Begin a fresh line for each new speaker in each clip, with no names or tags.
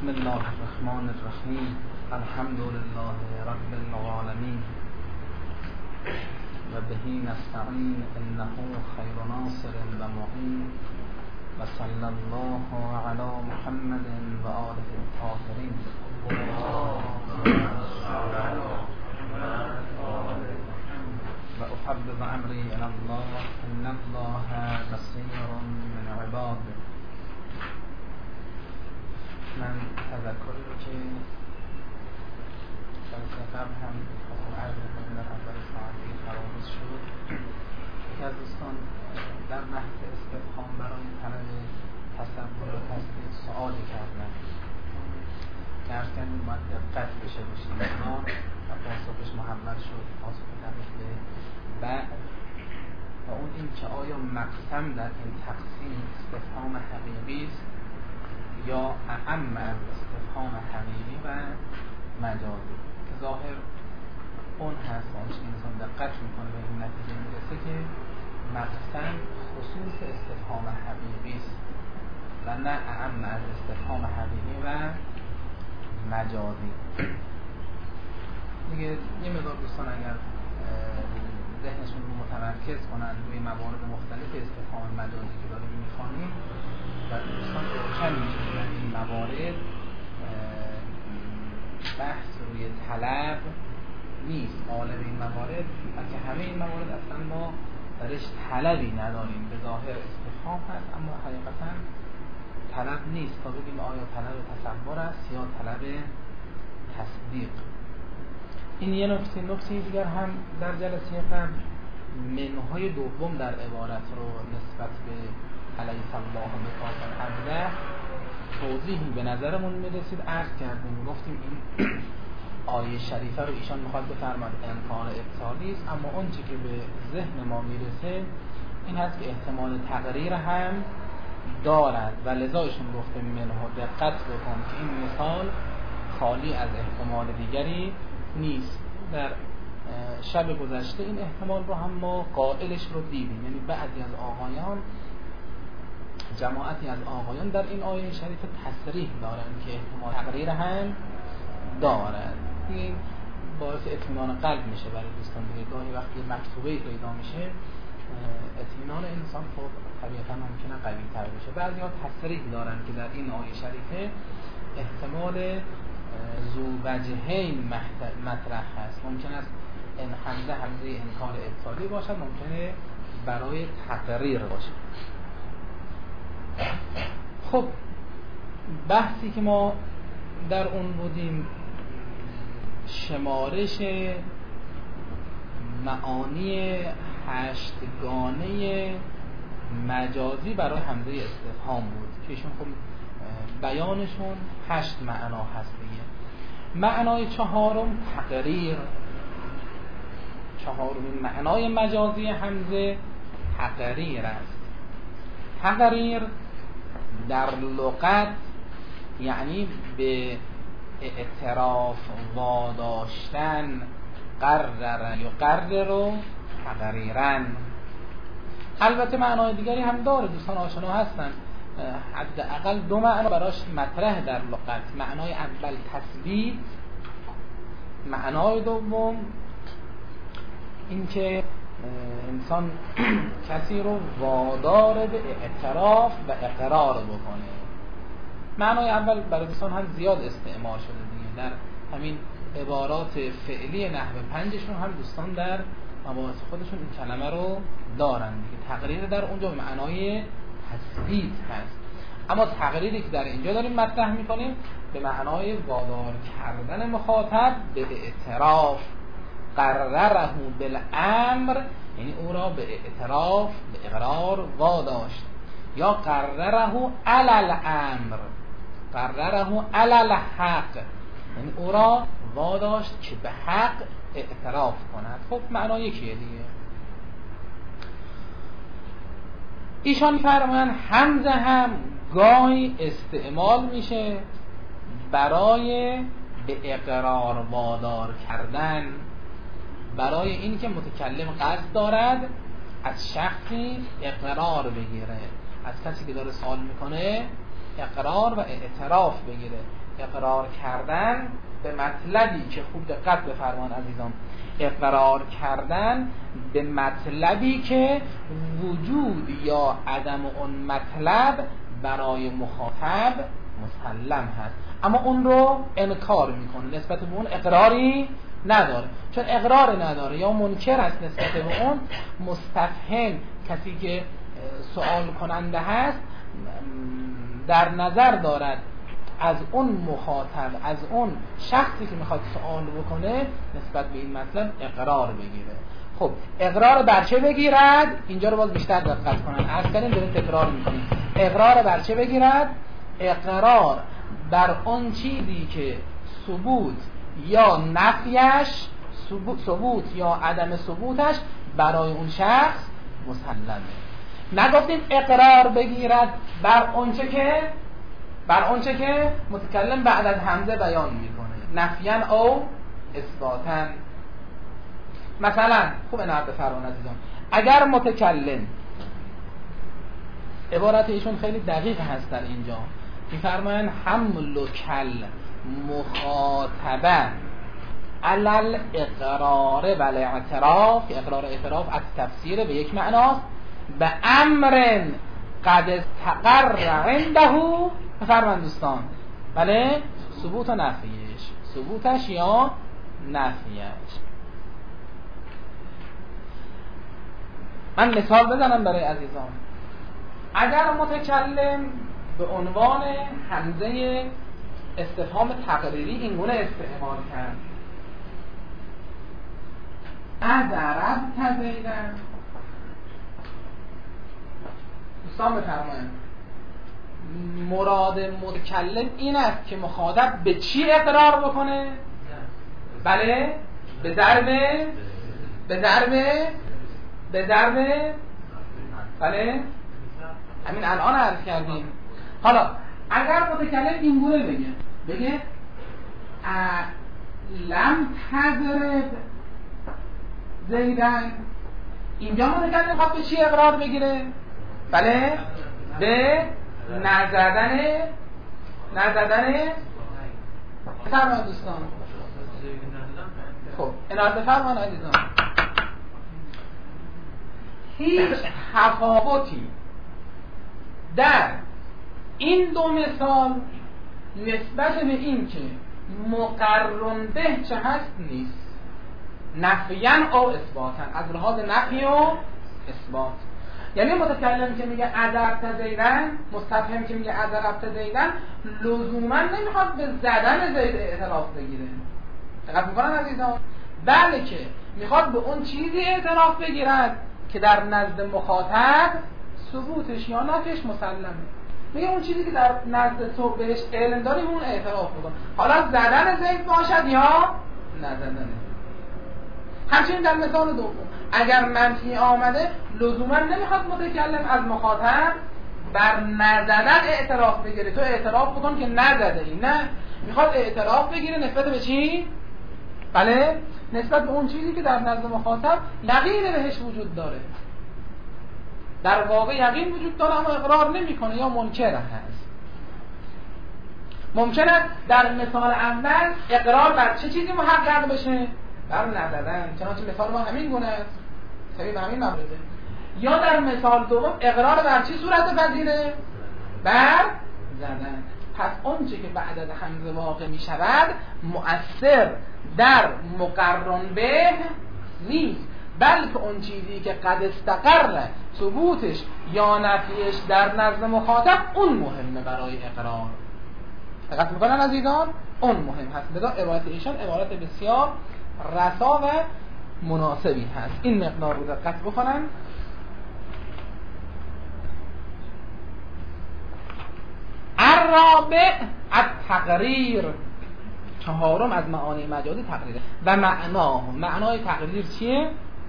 بسم الله الرحمن الرحیم. الحمد لله رب العالمین و بهی نستعین انه خیر ناصر و معین و صلی الله علی محمد و آله الطاهرین. و احبب امری الی الله ان الله بصیر من عباده. من تذکری رو که جلسه قبل هم عرض کنم در اول ساعتی فراموش شد. یکی از دوستان در بحث استفهام برای طلب تصور و تصدیق سوالی کردن که عرض کردیم باید دقت بشه روش اینا و پاسخش محول شد. پاسخ طبیق به بعد و اون این که آیا مقسم در این تقسیم استفهام حقیقی است یا اعم از استفهام حقیقی و مجازی، که ظاهر اون هست و آنچه انسان دقت میکنه به این نتیجه میرسه که مقسم خصوص استفهام حقیقی است و نه اعم از استفهام حقیقی و مجازی. دیگه یه مقدار دوستان اگر ذهنشون رو متمرکز کنن روی موارد مختلف استفهام مجازی که داریم میخوانیم و دوستان روشن میشه در این موارد بحث روی طلب نیست. غالب این موارد بلکه همه این موارد اصلا ما درش طلبی نداریم، به ظاهر استفهام هست اما حقیقتا طلب نیست تا بگیم آیا طلب تصور است یا طلب تصدیق. این یه نکته دیگر هم در جلسه قبل منهای دوم در عبارت رو نسبت به علیه الله بکاف عبده توضیحی به نظرمون میرسید عرض کردیم. گفتیم این آیه شریفه رو ایشان میخواد بفرماد امکان ابطالی است، اما اون چی که به ذهن ما میرسه این هست که احتمال تقریر هم دارد و لذا ایشون گفته منها دقت بکن که این مثال خالی از احتمال دیگری نیست. در شب گذشته این احتمال رو هم ما قائلش رو دیدیم، یعنی بعضی از آقایان، جماعتی از آقایان در این آیه شریف تصریح دارند که احتمال تقریر هم دارد. این باعث اطمینان قلب میشه برای دوستان دیگه. گاهی وقتی مکتوبه‌ای پیدا میشه اطمینان انسان خب طبیعتا ممکنه قوی تر بشه. بعضی‌ها تصریح دارند که در این آیه شریفه احتمال ذو وجهین مطرح هست. ممکن است این همزه انکار ابطالی باشد، ممکنه برای تقریر باشه. خب بحثی که ما در اون بودیم شمارش معانی 8 گانه مجازی برای همزه استفهام بود که ایشون خب بیانشون 8 معنا هست دیگه. معنای چهارم تقریر، چهارمین معنای مجازی همزه تقریر است. تقریر در لغت یعنی به اعتراف واداشتن، قرر یقرر تقریرا. البته معنای دیگری هم داره، دوستان آشنا هستن. حداقل 2 معنا براش مطرح در لغت. معنای اول تثبیت، معنای دوم اینکه انسان کسی رو وادار به اعتراف و اقرار بکنه. معنای اول برای دوستان هم زیاد استعمال شده دیگه. در همین عبارات فعلی نحو 5شون هم دوستان در مباحث خودشون این کلمه رو دارن دیگه. تقریر در اونجا به معنای تثبیت هست، اما تقریری که در اینجا داریم مطرح میکنیم به معنای وادار کردن مخاطب به اعتراف. قرره بالامر یعنی او را به اعتراف به اقرار واداشت، یا قرره علی الامر، قرره علی الحق یعنی او را واداشت که به حق اعتراف کند. خب معنا یکیه دیگه. ایشان فرمان همزه هم گاهی استعمال میشه برای به اقرار وادار کردن، برای اینکه متکلم قصد دارد از شخصی اقرار بگیره، از کسی که داره سوال میکنه اقرار و اعتراف بگیره. اقرار کردن به مطلبی که خوب دقت بفرمان عزیزان، اقرار کردن به مطلبی که وجود یا عدم اون مطلب برای مخاطب مسلم هست، اما اون رو انکار میکنه، نسبت به اون اقراری نداره. چون اقرار نداره یا منکر است نسبت به اون، مستفهم کسی که سوال کننده هست در نظر دارد از اون مخاطب، از اون شخصی که میخواد سوال بکنه نسبت به این مطلب اقرار بگیره. خب اقرار بر چه بگیرد؟ اینجا رو باز بیشتر دقت کنن، عرض کردیم داریم تکرار میکنیم. اقرار بر چه بگیرد؟ اقرار بر اون چیزی که ثبوت یا نفیش، ثبوت یا عدم ثبوتش برای اون شخص مسلمه. نگفتیم اقرار بگیرد بر اونچه که متکلم بعد از همزه بیان میکنه، نفیاً او اثباتاً. مثلا خوب عنایت بفرمایید عزیزان، اگر متکلم، عبارت ایشون خیلی دقیق هست در اینجا، میفرمایند حمل کل مخاطبه علل اقرار و الاعتراف، اقرار اعتراف از تفسیر به یک معناست، به امر قد استقر عنده، بفرمایند دوستان، بله، ثبوت و نفیش، ثبوتش یا نفیش. من مثال بزنم برای عزیزان. اگر متکلم به عنوان همزه استفهام تقریری این گونه استعمال کرد، اضربت زیدن، دوستان بفرمایید مراد متکلم این است که مخاطب به چی اقرار بکنه؟ بله، به ضربه بله، همین الان عرض کردیم. حالا اگر متکلم این گونه بگه لم تضرب زیدن، اینجا متکلم خواهد به چی اقرار بگیره؟ بله، به نزدن فرمان دوستان. خب عنایت بفرمان عزیزان، هیچ تفاوتی در این دو مثال نسبت به این که مقرن به چه هست نیست، نفیاً او اثباتاً، از لحاظ نفی و اثبات. یعنی متکلم که میگه اضربت زیدن، مستفهم که میگه اضربت زیدن، لزوما نمیخواد به زدن زید اعتراف بگیره. دقت میکنن عزیزان؟ بله که میخواد به اون چیزی اعتراف بگیرد که در نزد مخاطب ثبوتش یا نفیش مسلمه. میگه اون چیزی که در نزد تو بهش علم داری اون اعتراف بکن، حالا زدن زید باشد یا نزدن. همچنین در مثال دوم اگر منفی آمده، لزوما نمیخواد متکلم از مخاطب بر نزدن اعتراف بگیره، تو اعتراف بکن که نزده ای، نه، میخواد اعتراف بگیره نسبت به چی؟ بله، نسبت به اون چیزی که در نزد مخاطب یقین بهش وجود داره، در واقع یقین وجود داره اما اقرار نمیکنه یا منکر هست. ممکنه در مثال اول اقرار بر چه چیزی محقق بشه؟ بر نزدن، چنانچه مثال ما همین گونه است، شبیه همین مورده. یا در مثال دوم اقرار بر چی صورت پذیره؟ بر زدن. پس اون چی که بعد از همزه واقع می شود مؤثر در مقرن به نیست، بلکه اون چیزی که قد استقر ثبوتش یا نفیش در نزد مخاطب اون مهمه برای اقرار. دقت میکنن عزیزان؟ اون مهم هست. لذا عبارت ایشان عبارت بسیار رسا و مناسبی هست. این مقدار رو دقت بکنن. الرابع التقریر، چهارم از معانی مجازی تقریره. و معنای تقریر چیه؟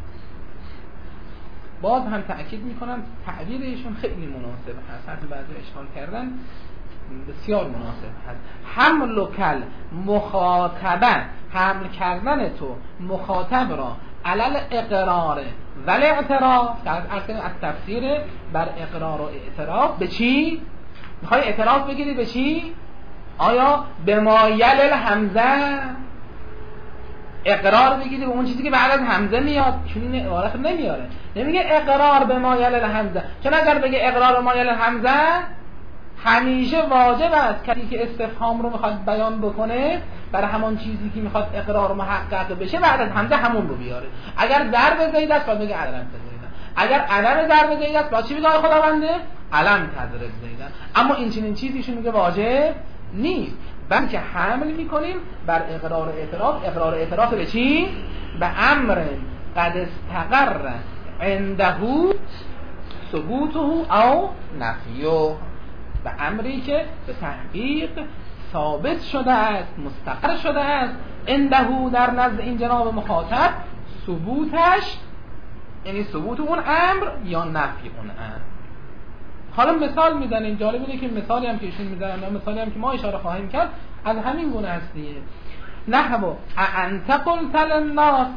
باز هم تأکید میکنم تعبیر ایشون خیلی مناسب هست، حتی بعضی اشکال کردن، بسیار مناسب هست. حمل کل مخاطبه، حمل کردن تو مخاطب را علل اقرار ولی اعتراف، از تفسیر بر اقرار و اعتراف به چی؟ میخوای اعتراف بگیری به چی؟ آیا به ما یل الحمزه اقرار بگیری به اون چیزی که بعد از حمزه میاد؟ چون این عبارت نمیاره، نمیگه اقرار به ما یل الحمزه، چون اگر بگه اقرار به ما یل الحمزه همیشه واجب است کسی که استفهام رو میخواد بیان بکنه برای همان چیزی که میخواد اقرار محقق بشه بعد از حمزه همون رو بیاره. اگر ضرب زید است باید بگه علم زیدن، اگر علم ضرب زید است باید چی بگه خداونده؟ علم تضرب زیدن. اما این چنین چیزیشون میگه واجب نیست، بلکه حمل میکنیم بر اقرار اعتراف. اقرار اعتراف به چی؟ به امر قد استقر عنده ثبوته او نفیه، به امری که به تحقیق ثابت شده است، مستقر شده است، عنده در نزد این جناب مخاطب، ثبوتش یعنی ثبوت اون امر یا نفی اون امر. حالا مثال میزنیم، جالب اینه که مثالی هم که ایشون میزنن یا مثالی هم که ما اشاره خواهیم کرد از همین گونه است دیگه. نحو انت قلت للناس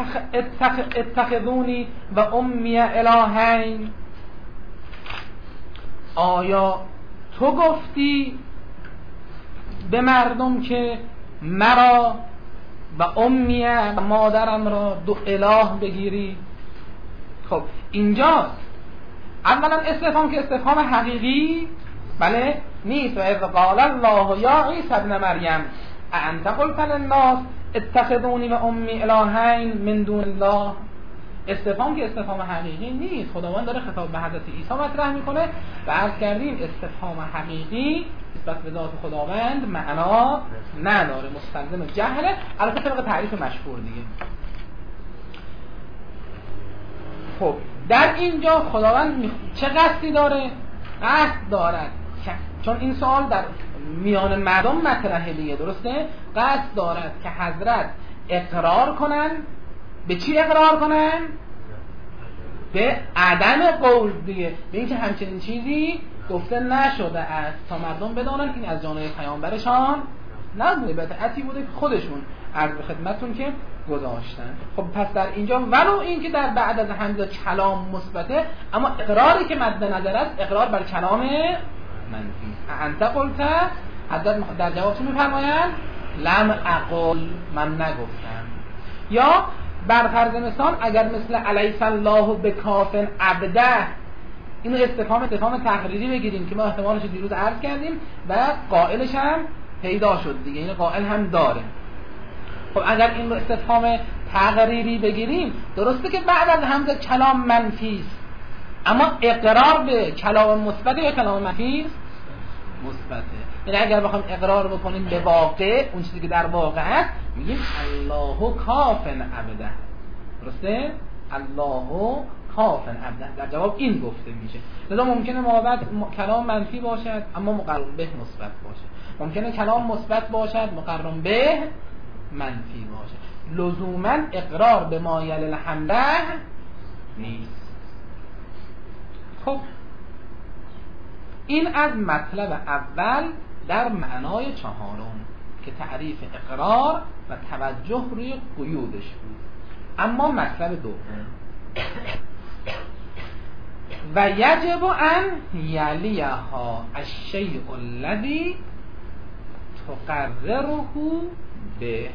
اتخذونی و امی الهین، آیا تو گفتی به مردم که مرا و امیه و مادرم را دو اله بگیری؟ خب اینجا اولا استفهام که استفهام حقیقی بله نیست. و اذ قال الله یا عیسی ابن مریم انت قلت للناس اتخذونی و امی الهین من دون الله، استفهام که استفهام حقیقی نیست. خداوند داره خطاب به حضرت عیسی مطرح میکنه و عرض کردیم استفهام حقیقی نسبت به ذات خداوند معنا نداره، مستلزم جهله، البته طبق تعریف مشهور دیگه. خب در اینجا خداوند چه قصدی داره؟ قصد دارد چون این سوال در میان مردم مطرحه دیگه، درسته؟ قصد دارد که حضرت اقرار کنن. به چی اقرار کنن؟ به عدم قول دیگه، به اینکه همچنین چیزی گفته نشده است، تا مردم بدانن این از جانب پیامبرشان نبوده، به تعتی بوده که خودشون عرض به خدمتتون که گذاشتن. خب پس در اینجا ولو این که در بعد از حمزه کلام مثبته، اما اقراری که مد نظر است اقرار بر کلام منفی. انت قلت، حضرت در جواب چی میفرمایند؟ لم اقل، من نگفتم. یا بر فرض مثال اگر مثل الیس الله بکافن عبده، اینو استفهام تقریری بگیریم که ما احتمالش دیروز عرض کردیم و قائلش هم پیدا شد دیگه، این قائل هم داره. خب اگر این استفهام تقریری بگیریم درسته که بعد از حمزه کلام منفی است، اما اقرار به کلام مثبت یا کلام منفی است؟ مثبته. یعنی اگر بخوایم اقرار بکنیم به واقع، اون چیزی که در واقع است، میگیم الله کافن عبده، درسته؟ الله کافن عبده، در جواب این گفته میشه. لذا ممکنه مابعد کلام منفی باشد اما مقرن به مثبت باشه، ممکنه کلام مثبت باشد مقرن به منفی باشه. لزوما اقرار به ما یل الحمده نیست. خب این از مطلب اول در معنای چهارم که تعریف اقرار و توجه روی قیودش بود. اما مطلب دوم و یجب ان یلیها الشیء الذی تقرره به.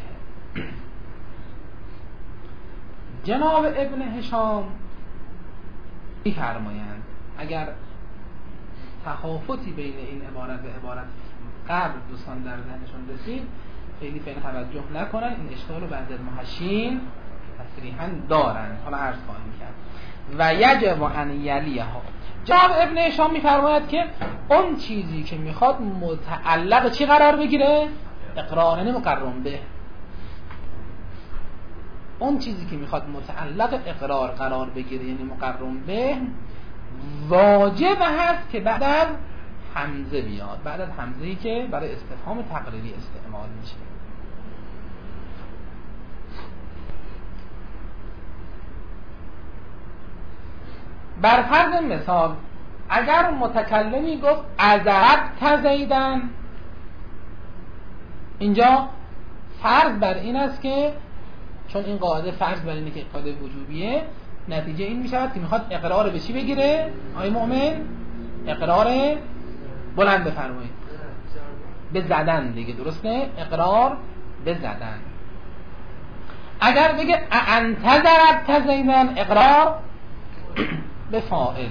جناب ابن هشام می‌فرمایند اگر تخافتی بین این عبارت و عبارت قبل دوستان در ذهنشون رسید، خیلی توجه نکنن، این اشکال رو بعد از محشین تصریحاً دارن، حالا عرض خواهیم کرد. و یجب ان یلیها، جناب ابن هشام می‌فرماید که اون چیزی که میخواد متعلق چی قرار بگیره؟ اقرار، یعنی مقرن به. اون چیزی که میخواد متعلق اقرار قرار بگیره یعنی مقرن به، واجب هست که بعد از حمزه بیاد، بعد از حمزه‌ای که برای استفهام تقریری استعمال میشه. بر فرض مثال اگر متکلمی گفت اضربت زیدن، اینجا فرض بر این است که چون این قاعده فرض بر اینه که قاعده وجوبیه، نتیجه این میشود که میخواد اقرار به چی بگیره؟ آی مؤمن اقرار بلند بفرمایید. به زدن دیگه، درسته؟ اقرار به زدن. اگر بگه انت ضربت زیدن، اقرار به فاعله.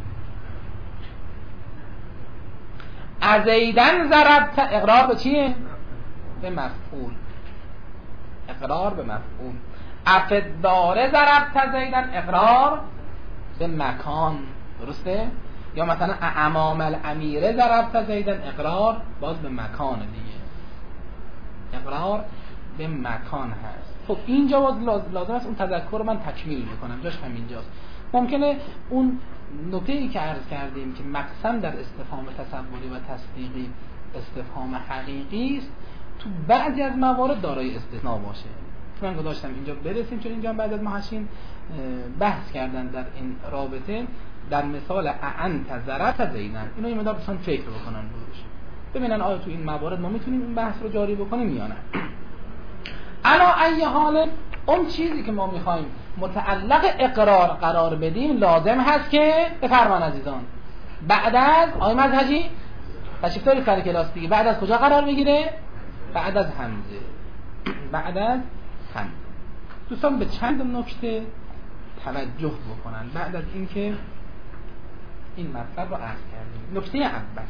ازیدن ضربت، اقرار به چیه؟ به مفعول. اقرار به مفعول. افداره ضربت زیدن، اقرار به مکان، درسته؟ یا مثلا امام الامیره ضربت زیدن، اقرار باز به مکان دیگه، اقرار به مکان هست. خب اینجا باز لازم است اون تذکر رو من تکمیل بکنم، جاش همینجاست. ممکنه اون نکته‌ای که عرض کردیم که مقسم در استفهام تصوری و تصدیقی استفهام حقیقی است، تو بعضی از موارد دارای استثناء باشه. من گذاشتم اینجا برسیم، چون اینجا بعد از محشین بحث کردن در این رابطه، در مثال انت ضربت زیدن. اینو یه مقدار بسان فکر بکنن روش، ببینن آیا تو این موارد ما میتونیم این بحث رو جاری بکنیم یا نه. الا ای حال اون چیزی که ما میخوایم متعلق اقرار قرار بدیم لازم هست که بفرمان عزیزان بعد از آقای مزهجی تشریف دارید سر کلاس دیگه، بعد از کجا قرار بگیره؟ بعد از همزه. بعد از همزه. دوستان به چند نکته توجه بکنن بعد از اینکه این مطلب رو عرض کردیم. نکته اول،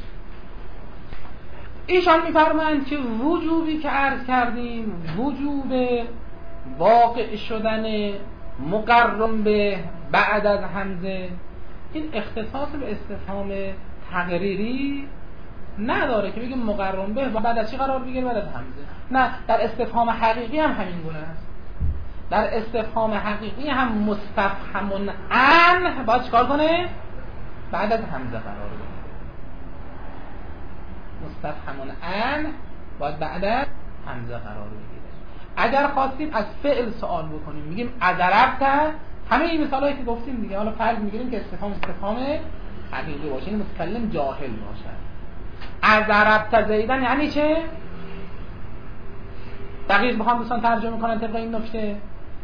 ایشان میفرمایند که وجوبی که عرض کردیم، وجوب واقع شدن مقرن به بعد از همزه، این اختصاص به استفهام تقریری نداره که بگیم مقرن به بعد از چی قرار بگیره؟ بعد از همزه. نه، در استفهام حقیقی هم همین گونه است. در استفهام حقیقی هم مستفهم عن باید چیکار کنه؟ بعد از همزه قرار بگیره. مستفهم عن باید بعد از همزه قرار بگیره. اگر خواستیم از فعل سوال بکنیم میگیم اضربت، همه این مثالایی که گفتیم دیگه، حالا فرض میگیریم که استفهام حقیقی باشه، این متکلم جاهل باشه. اضربت زیدن یعنی چه؟ دقیق بخوام دوستان ترجمه کنن طبق این نکته،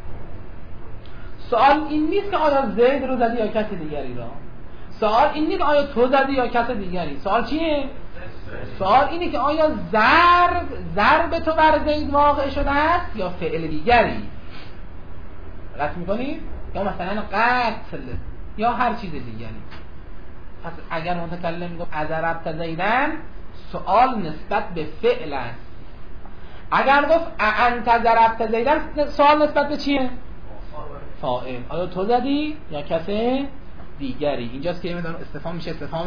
سوال این نیست که آیا زید رو زدی یا کسی دیگری را. سوال این نیست که آیا تو زدی یا کسی دیگری. سوال چیه؟ سوال اینه که آیا ضرب تو بر زید واقع شده است یا فعل دیگری. رد میکنی؟ یا مثلا قتل یا هر چیز دیگری. پس اگر متکلم گفت اضربت زیدن، سوال نسبت به فعل است. اگر گفت انت ضربت زیدن، سوال نسبت به چیه؟ فاعل. آیا تو زدی یا کسی دیگری. اینجاست که میدونم استفهام میشه استفهام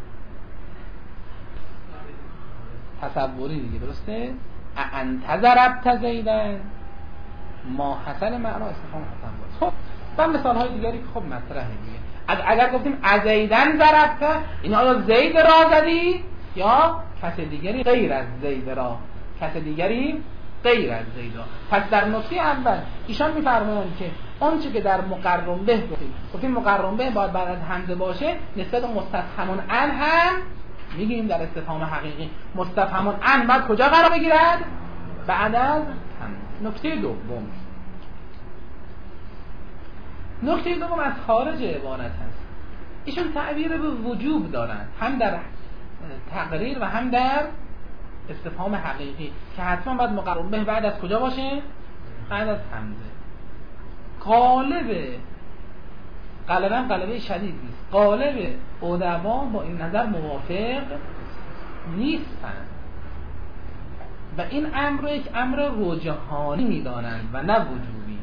تصوری دیگه، درسته؟ انت ضربت زیدن ما حصل معنا استفهام تصوری. خب و مثال های دیگری که خب مطرحه دیگه. اگر گفتیم ازیدن ضربت، این آیا زید را زدی یا کس دیگری غیر از زید را، کس دیگری غیر از زید را. پس در نکته اول ایشان میفرمایند که آنچه که در مقرن به گفتیم مقرن به باید بعد از همزه باشه، نسبت مستفهم عن هم میگیم در استفهام حقیقی مستفهم عن بعد کجا قرار بگیرد؟ بعد از همزه. نکته دوم، نکته دوم از خارج عبارت هست. ایشون تعبیر به وجوب دارن، هم در تقریر و هم در استفهام حقیقی، که حتما باید مقرن به بعد از کجا باشه؟ بعد از همزه. غالبا شدید نیست. غالب ادبا با این نظر موافق نیستن و این امر رو یک امر رجحانی میدانند و نه وجوبی.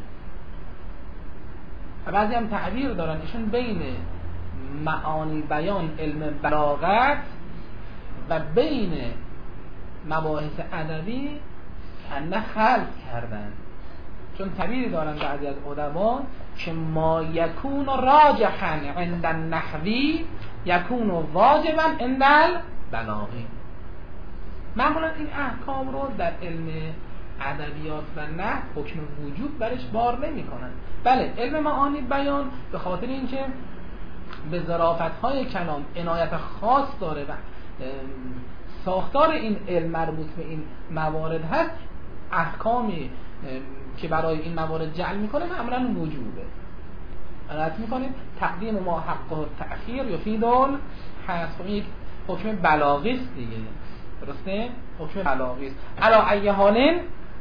و بعضی هم تعبیر دارن ایشون بین معانی بیان علم بلاغت و بین مباحث ادبی کنه خلط کردن، چون تعبیری دارن بعضی از ادبا که ما یکون راجحا عند النحوی یکون واجبا عند البلاغی. معمولا این احکام رو در علم ادبیات و نحو حکم وجوب برش بار نمی کنن. بله علم معانی بیان به خاطر اینکه به ظرافت‌های کلام عنایت خاص داره و ساختار این علم مربوط به این موارد هست، احکامی که برای این موارد جعل میکنه معمولا وجوبه. رد میکنیم تقدیم ما حق و تأخیر یفید الحذف، این یک حکم بلاغی است دیگه. درسته؟ حکم بلاغی است. علی ای حال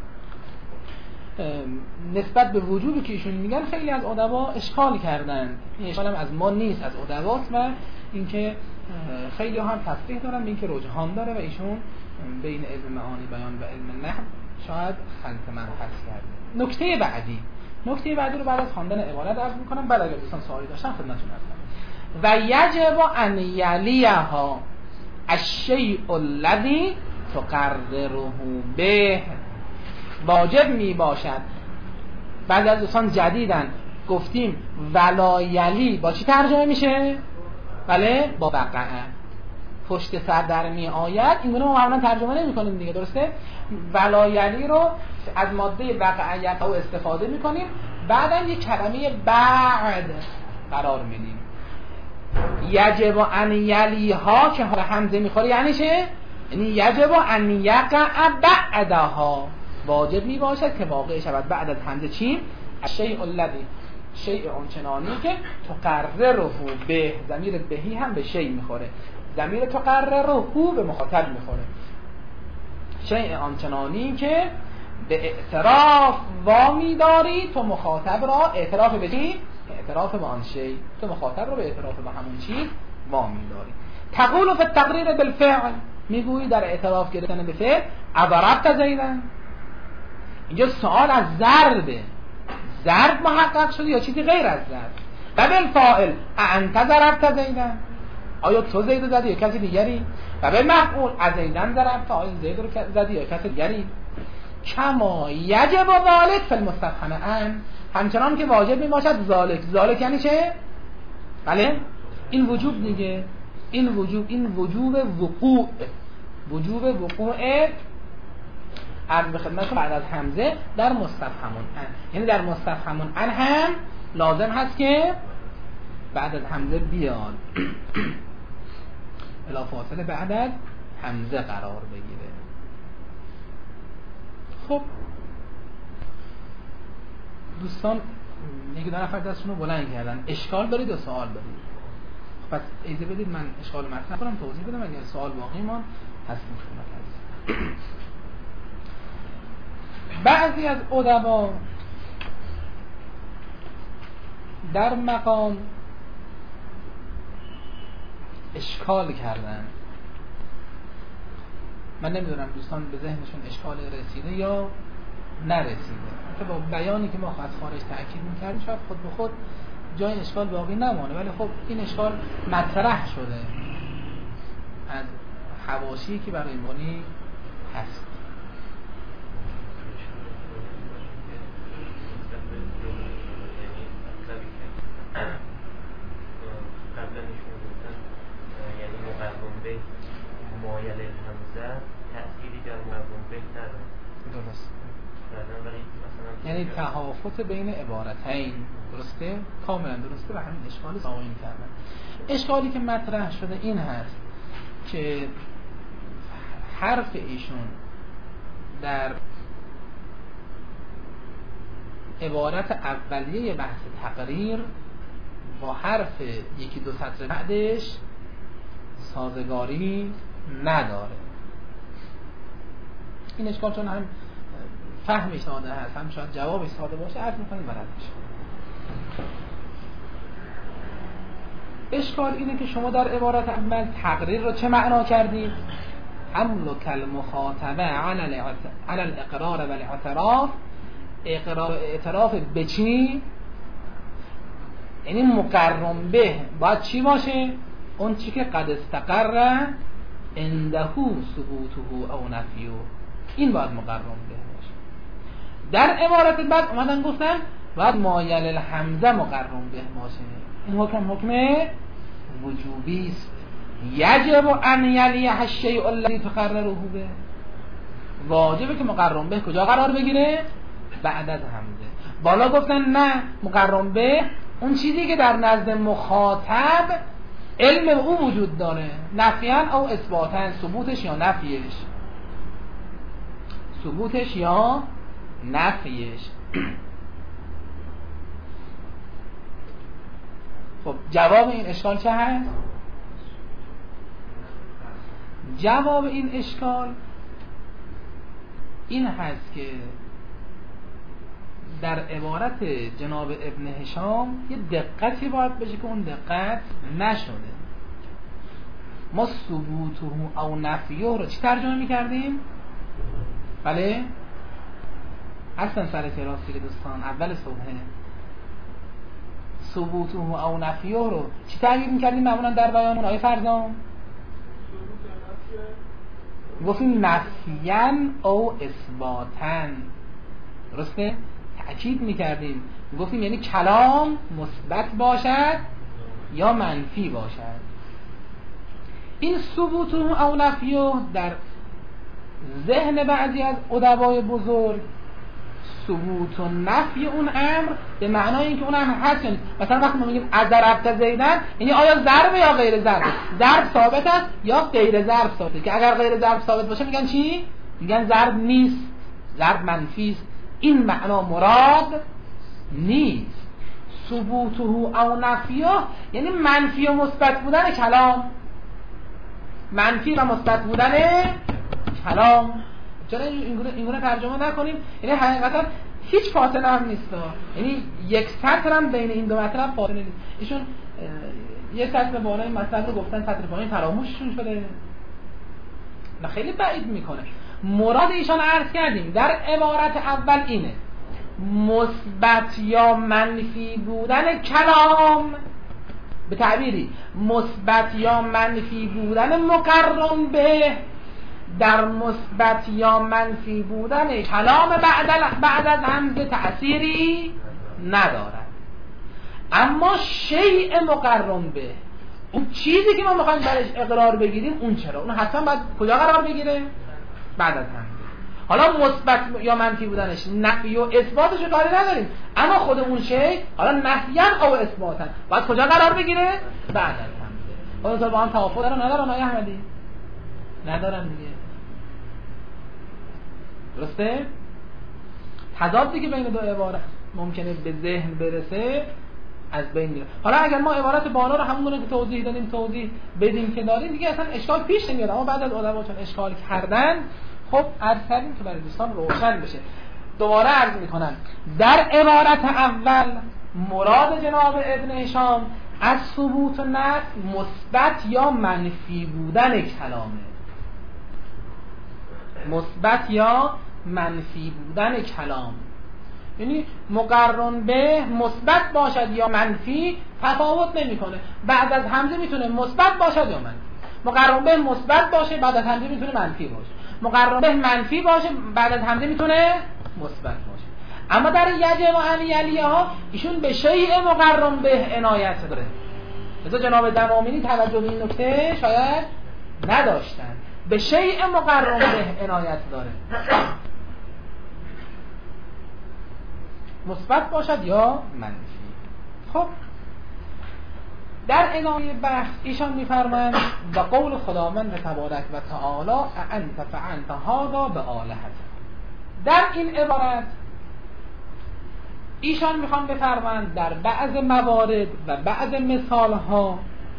نسبت به وجوبی که ایشون میگن خیلی از ادبا اشکال کردند. این اشکال هم از ما نیست، از ادباست و اینکه خیلی هم تصریح دارن به اینکه رجحان داره و ایشون بین علم معانی بیان و علم نحو شاید خلط منحص کرده. نکته بعدی رو بعد از خواندن عبارت عرض میکنم، بعد اگر دوستان سوالی داشتن خدمتتون هستم. و یجب ان یلیها الشیء الذی تقرره به، واجب می باشد. بعضی از دوستان جدیدن گفتیم ولایلی با چی ترجمه میشه؟ بله با وقعه، پشت سر در می آید. این گونه ما معمولا ترجمه نمی کنیم دیگه، درسته؟ ولایلی رو از ماده وقعیت او استفاده می کنیم، بعدا یک کلمه بعد قرار میدیم. یجب ان یلیها که همزه میخوره یعنی چه؟ یعنی یجب ان یقع بعدها، واجب می باشد که واقع شود بعد از همزه چی؟ الشیء الذی، شیء آنچنانی که تقرره به، ضمیر بهی هم به شیء میخوره، ضمیر تقرره به مخاطب میخوره. شیء آنچنانی که به اعتراف وامی داری تو مخاطب را، اعتراف به چی؟ اعتراف به آن شیء، تو مخاطب را به اعتراف به همون چیز وامی داری. تقول فی التقریر بالفعل، میگویی در اعتراف گرفتن به فعل اضربت زیدن. اینجا سوال از ضربه، ضرب محقق شده یا چیزی غیر از ضرب. و بالفاعل انت ضربت زیدن، آیا تو زید زدی یا کسی دیگری؟ و بالمفعول از زیدن ضربت، آیا زید رو زدی یا کسی دیگری؟ کما یجب ذالک فی المستفهم ان، همچنان که واجب می باشد ذالک یعنی چه؟ بله این وجوب دیگه، این وجوب وقوع عرض به خدمتتون بعد از همزه در مستفهمون ان، یعنی در مستفهمون ان هم لازم هست که بعد از همزه بیاد بلا فاصله بعد از همزه قرار بگیره. خب دوستان یکی دو نفر دستشون رو بلند کردن، اشکال دارید یا سوال دارید؟ خب پس اجازه بدید من اشکال مطرح کنم، توضیح بدم، اگر سوال باقی مان هستیم خدمت عزیز. بعضی از ادبا در مقام اشکال کردن، من نمیدونم دوستان به ذهنشون اشکال رسیده یا نرسیده، که با بیانی که ما از خارج تأکید می‌کردیم شاید خود به خود جای اشکال باقی نمانه، ولی خب این اشکال مطرح شده از حواشی که برای معنی هست.
قبلا نشون گفتن یعنی مقرم به مایل الهمزه تأثیری در مقرم به نداره.
درست.
مثلا
یعنی تهافت بین عبارتین، درسته؟ کاملا درسته و همین اشکال ساوین کردن. اشکالی که مطرح شده این هست که حرف ایشون در عبارت اولیه بحث تقریر با حرف یکی دو سطر بعدش سازگاری نداره. این اشکال چون هم فهمش ساده هست، هم شاید جوابش ساده باشه، عرض می‌کنیم برد میشه. اشکال اینه که شما در عبارت اول تقریر رو چه معنا کردید؟ حمل کالمخاطبه علی الاقرار و الاعتراف، اقرار و اعتراف به چی؟ یعنی مقرم به باید چی باشه؟ اون چی که قد استقر عنده ثبوته او نفیه، این باید مقرم به باشه. در عبارت بعد اومدن گفتن باید مایل الحمزه مقرم به باشه. این حکم وجوبی است. یجب ان یلیه الشیء الذی تقرره به، واجبه که مقرم به کجا قرار بگیره؟ بعد از همزه. بالا گفتن نه، مقرم به اون چیزی که در نزد مخاطب علم او وجود داره، نفیان او اثباتن، ثبوتش یا نفیش. خب جواب این اشکال چه هست؟ جواب این اشکال این هست که در عبارت جناب ابن هشام یه دقتی باید بشه که اون دقت نشده. ما ثبوته او نفیه رو چی ترجمه میکردیم؟ بله؟ اصلا سر کلاسی که دوستان اول صبحه ثبوته او نفیه رو چی تعبیر میکردیم معمولا در بیانون آیه فرزان؟ گفتیم نفیان او اثباتن، درسته؟ تأکید میکردیم گفتیم یعنی کلام مثبت باشد یا منفی باشد. این ثبوت او نفیه در ذهن بعضی از ادبای بزرگ ثبوت و نفی اون امر به معنای اینکه اون امر هست یا نیست. مثلا وقتی ما میگیم اضربت زیدن یعنی آیا ضرب یا غیر ضرب، ضرب ثابت است یا غیر ضرب ثابته، که اگر غیر ضرب ثابت باشه میگن چی؟ میگن ضرب نیست، ضرب منفی است. این معنا مراد نیست. ثبوته او نفیه یعنی منفی و مثبت بودن کلام، منفی و مثبت بودن کلام. چرا اینگونه ترجمه نکنیم؟ یعنی حقیقتا هیچ فاصله هم نیست، یعنی یک سطر هم بین این دو مطلب فاصله نیست. ایشون یه سطر بالای مطلب رو گفتن، سطر پایین فراموششون شده، نه خیلی بعید میکنه. مراد ایشان عرض کردیم در عبارت اول اینه مثبت یا منفی بودن کلام، به تعبیری مثبت یا منفی بودن مقرن به در مثبت یا منفی بودن کلام بعد از همزه تأثیری ندارد. اما شیء مقرن به، اون چیزی که ما میخوایم برش اقرار بگیریم اون چرا؟ اون حتما باید کجا قرار بگیره؟ بعد از همزه. حالا مثبت یا منفی بودنش نفی و اثباتش رو کاری نداریم، اما خود اون شیء حالا نفیان او اثباتن باید کجا قرار بگیره؟ بعد از همزه. خودت با هم توافق دارن ندارن آقای احمدی؟ ندارن دیگه، درسته؟ تضادی که بین دو عبارت ممکنه به ذهن برسه از بین میره. حالا اگر ما عبارت بالا رو همونونه که توضیح دادیم توضیح بدیم که داریم دیگه اصلا اشکال پیش نمیاد، اما بعد از علما چون اشکال کردن خب عرض کردیم که برای دوستان روشن بشه. دوباره عرض میکنم در عبارت اول مراد جناب ابن هشام از ثبوت و نفی مثبت یا منفی بودن کلامه، مثبت یا منفی بودن کلام، یعنی مقرن به مثبت باشد یا منفی تفاوت نمیکنه، بعد از همزه میتونه مثبت باشد یا منفی، مقرن به مثبت باشه بعد از همزه میتونه منفی باشه، مقرن به منفی باشه بعد از همزه میتونه مثبت باشه. اما در یجب و علیه ها ایشون به شیء مقرن به عنایت داره، مثلا جناب دمامینی توجه به این نکته شاید نداشتن، به شیء مقرن به عنایت داره، مثبت باشد یا منفی. خب در ادامه بحث ایشان میفرمایند و قول خداوند تبارک و تعالی انت فعلت هذا بآلهتک. در این عبارت ایشان میخوان بفرمایند در بعض موارد و بعض مثالها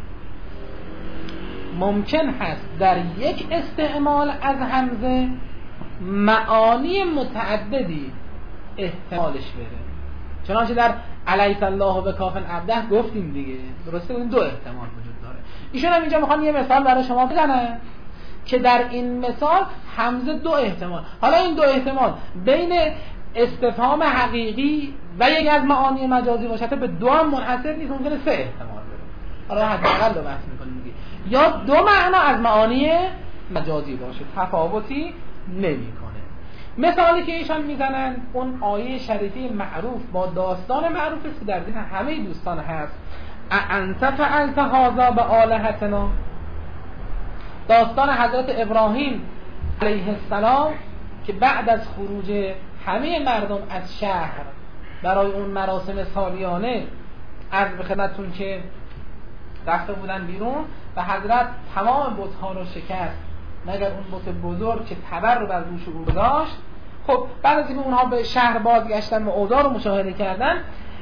ممکن هست در یک استعمال از همزه معانی متعددی احتمالش بره، چنانچه در الیس الله بکاف عبده گفتیم دیگه، درسته؟ این دو احتمال وجود داره. ایشون هم اینجا میخوان یه مثال برای شما بزنن که در این مثال همزه دو احتمال، حالا این دو احتمال بین استفهام حقیقی و یک از معانی مجازی باشه، به دو هم منحصر نیست، ممکنه سه احتمال بره. حالا حداقل دو بحث میکنیم دیگه، یا دو معنا از معانی مجازی باشه، تفاوتی نمیکنه. مثالی که ایشان میزنن اون آیه شریفه معروف با داستان معروفی که در ذهن همه دوستان هست، انت فعلت هذا بآلهتنا، داستان حضرت ابراهیم علیه السلام که بعد از خروج همه مردم از شهر برای اون مراسم سالیانه عرض به خدمتتون که رفته بودن بیرون و حضرت تمام بت‌ها رو شکست مگر اون بت بزرگ که تبر رو بر دوش او داشت. خب بعد از اینکه اونها به شهر بازگشتن و اوضاع رو مشاهده کردن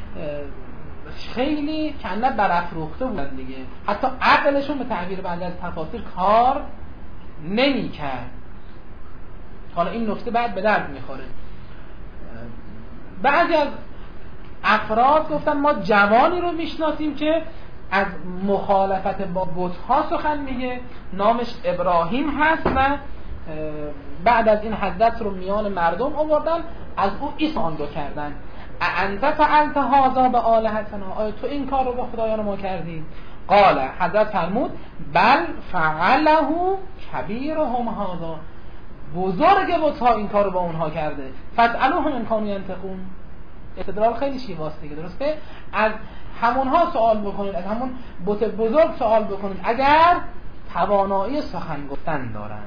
خیلی کنده برافروخته بودن دیگه، حتی عقلشون به تعبیر بعضی از تفاسیر کار نمی کرد. حالا این نکته بعد به درد میخوره. بعضی از افراد گفتن ما جوانی رو میشناسیم که از مخالفت با بت‌ها سخن میگه، نامش ابراهیم هست و بعد از این حضرت رو میان مردم آوردن، از او ایسان رو کردن. انت فعلت هذا به آلهتنا، آیا تو این کار رو با خدایان ما کردی؟ قال، حضرت فرمود بل فعله کبیرهم هذا، بزرگ بت‌ها این کار رو با اونها کرده. فاسألوهم ان كانوا ينطقون. استدلال خیلی شیواست دیگه، درسته؟ از همونها سوال بکنید، از همون بت بزرگ سوال بکنید اگر توانایی سخن گفتن دارن.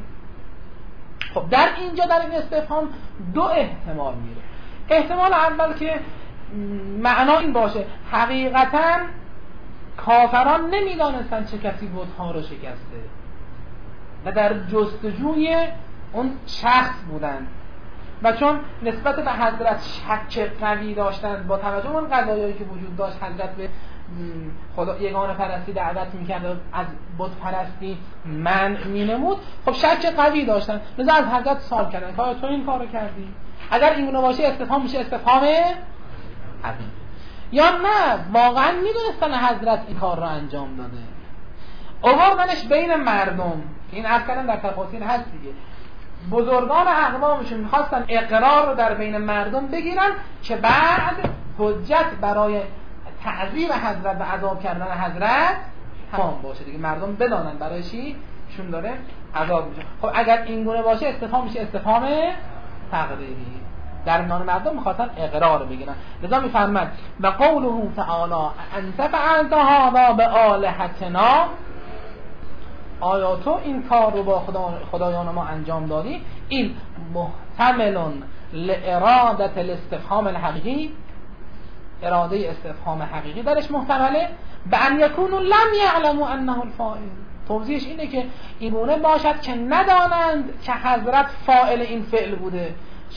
خب در اینجا در این استفهام دو احتمال میره. احتمال اول که معنا این باشه حقیقتا کافران نمیدانستن چه کسی بت‌ها رو شکسته و در جستجوی اون شخص بودن و چون نسبت به حضرت شک قوی داشتن با توجه به اون قضایایی که وجود داشت، حضرت به خدا یگانه پرستی دعوت میکرد و از بت پرستی منع مینمود، خب شک قوی داشتن، لذا از حضرت سوال کردن که آیا تو این کارو کردی؟ اگر این گونه باشه استفهام میشه استفهام قوی. یا نه واقعا میدونستن حضرت این کار رو انجام داده، آوردنش بین مردم. این اصلا در تفاسیر هست دیگه، بزرگان اقوامشون میخواستن اقرار رو در بین مردم بگیرن که بعد حجت برای تعذیب حضرت و عذاب کردن حضرت تمام باشه دیگه، مردم بدانن برای چی چون داره عذاب میشه. خب اگر این گونه باشه استفهام میشه استفهام تقریری، در میان مردم میخواستن اقرار بگیرن. لذا میفرماد و قوله تعالی انت فعلت هذا بآلهتنا، آیا تو این کار رو با خدایان ما انجام دادی؟ این محتمل لارادت الاستفهام الحقیقی، اراده استفهام حقیقی درش محتمله. به ان یکونوا لم یعلموا انه الفاعل، توضیحش اینه که این گونه باشد که ندانند که حضرت فاعل این فعل بوده.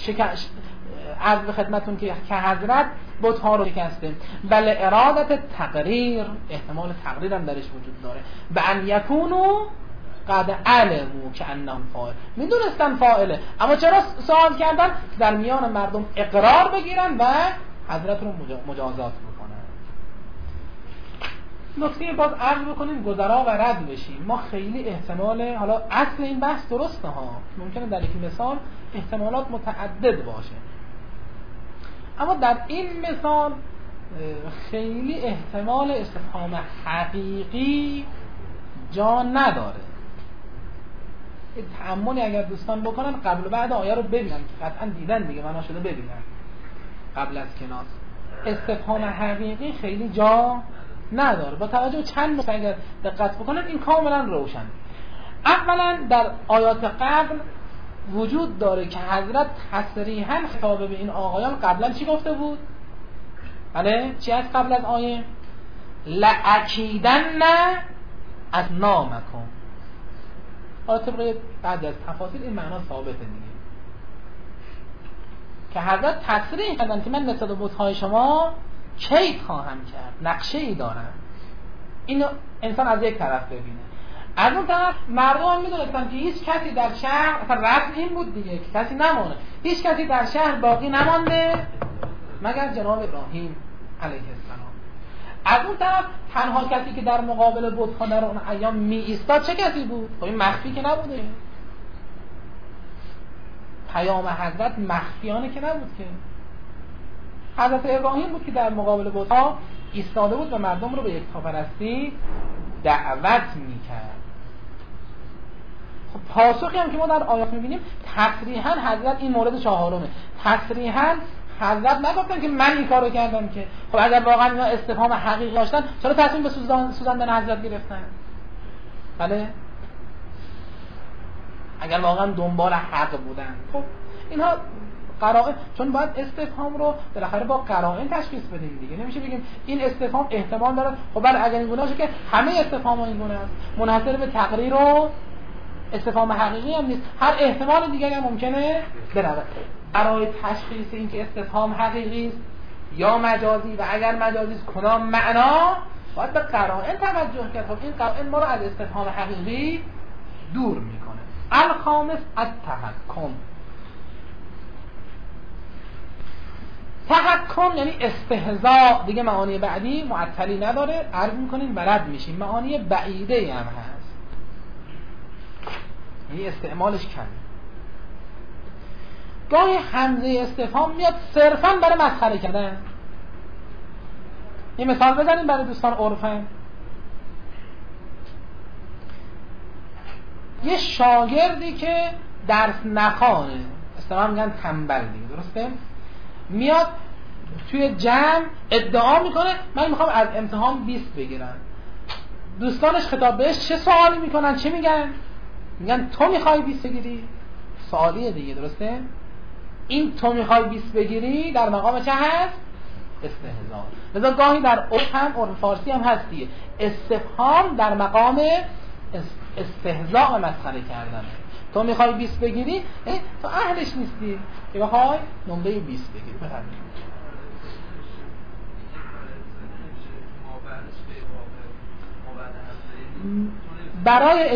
عرض به خدمتون که حضرت بت‌ها رو شکسته. بل ارادت تقریر، احتمال تقریر هم درش وجود داره. به ان یکونوا قد علموا که انهم فاعل، میدونستن فاعله اما چرا سوال کردن؟ در میان مردم اقرار بگیرن و حضرت رو مجازات بکنن. نکته باز عرض بکنیم گذرا و رد بشیم. ما خیلی احتمال، حالا اصل این بحث درسته ها، ممکنه در یک مثال احتمالات متعدد باشه، اما در این مثال خیلی احتمال استفهام حقیقی جا نداره. تأملی اگر دوستان بکنن قبل و بعد آیه رو ببینن که قطعا دیدن دیگه، معنا شده ببینن قبل از کناس. استفهام حقیقی خیلی جا نداره. با توجه به چند نکته اگر دقت بکنن این کاملا روشن. اولا در آیات قبل وجود داره که حضرت تصریحاً خطاب به این آقایان قبلا چی گفته بود؟ بله چی از قبل از آیه؟ لأکیدن از نامکم. حالا طبق بعد از تفاصیل این معنا ثابته دیگه، که حضرت تصریح کردن که من نسبت به بت‌های شما کید خواهم کرد، نقشه‌ای دارم. اینو انسان از یک طرف ببینه. از اون طرف مردم هم میدونستن که هیچ کسی در شهر، اصلا رسم این بود دیگه که کسی نمونه، هیچ کسی در شهر باقی نمانده مگر جناب ابراهیم علیه السلام. از اون طرف تنها کسی که در مقابل بت‌ها در اون ایام می ایستاد چه کسی بود؟ خب این مخفی که نبوده، پیام حضرت مخفیانه که نبود که، حضرت ابراهیم بود که در مقابل بت‌ها ایستاده بود و مردم رو به یکتاپرستی دعوت میکرد. خب پاسخی هم که ما در آیات میبینیم تصریحاً حضرت، این مورد چهارمه، تصریحاً حضرت نگفتن که من این کارو کردم که. خب اگر واقعا اینا استفهام حقیقی داشتن چرا تصمیم به سوزاندن حضرت گرفتن؟ بله اگر واقعا دنبال حق بودن. خب اینها قرائن، چون باید استفهام رو بالاخره با قرائن تشخیص بدیم دیگه، نمیشه بگیم این استفهام احتمال داره. خب بله اگر این گونه باشه که همه استفهام این گونه است، منحصر به تقریر و استفهام حقیقی هم نیست، هر احتمال دیگری هم ممکنه برود. برای تشخیص اینکه استفهام حقیقی است یا مجازی و اگر مجازی است کدام معنا، باید به قرائن توجه کرد. خب این قرائن ما رو از استفهام حقیقی دور میکنه. الخامس التحکم. تحکم یعنی استهزاء، دیگه معانی بعدی معطلی نداره، عرض میکنیم و رد میشیم. معانی بعیده هم هست، یعنی استعمالش کم. گاهی همزه استفهام میاد صرفا برای مسخره کردن. یه مثال بزنیم برای دوستان عرفن. یه شاگردی که درس نخوانه، اصطلاحاً میگن تنبل دیگه، درسته؟ میاد توی جمع ادعا میکنه من میخوام از امتحان 20 بگیرم. دوستانش خطاب بهش چه سوالی میکنن؟ چه میگن؟ میگن تو میخوای 20 بگیری؟ سوالیه دیگه، درسته؟ این تو میخوای 20 بگیری در مقام چه هست؟ استهزاء. لذا گاهی در عرف هم، عرف فارسی هم هست دیگه، استفهام در مقام استهزاء و مسخره کردن. تو میخوای 20 بگیری، تو اهلش نیستی که بخوای نمره 20 بگیری. بفرمایید. برای